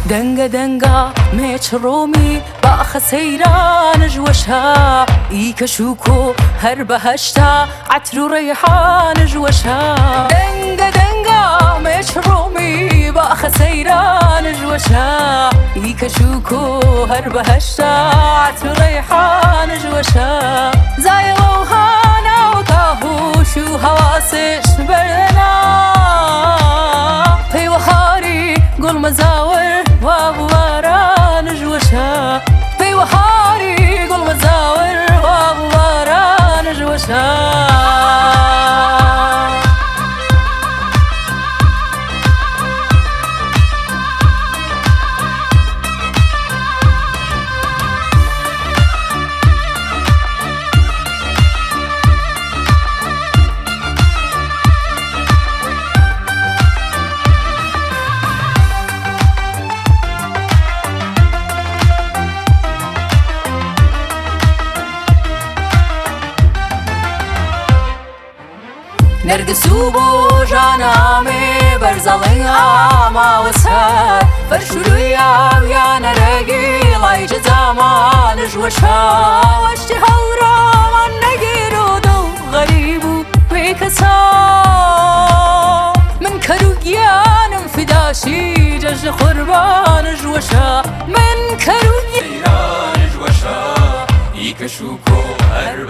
دنگا دنگا میچ رومی باخ سیران جوشها ایکشوکو هر بهشتا عطر و ریحان جوشها دنگا دنگا میچ رومی باخ سیران جوشها ایکشوکو هر بهشتا عطر و ریحان جوشها زای روحانا و کاهوش و حواسش برنا پی و خاری گل مزاور وابواران جوشها پی و خاری گل مزاور وابواران جوشها نرگسو بو جانامي برزالي ما وسهر فرشلويا يا نرقي لاي جزامان جوشها واشتي هورا من نقيرو دو غريبو بيكسا من كرويان فداشي جج قربان جوشها من كرويان جوشها يكشوكو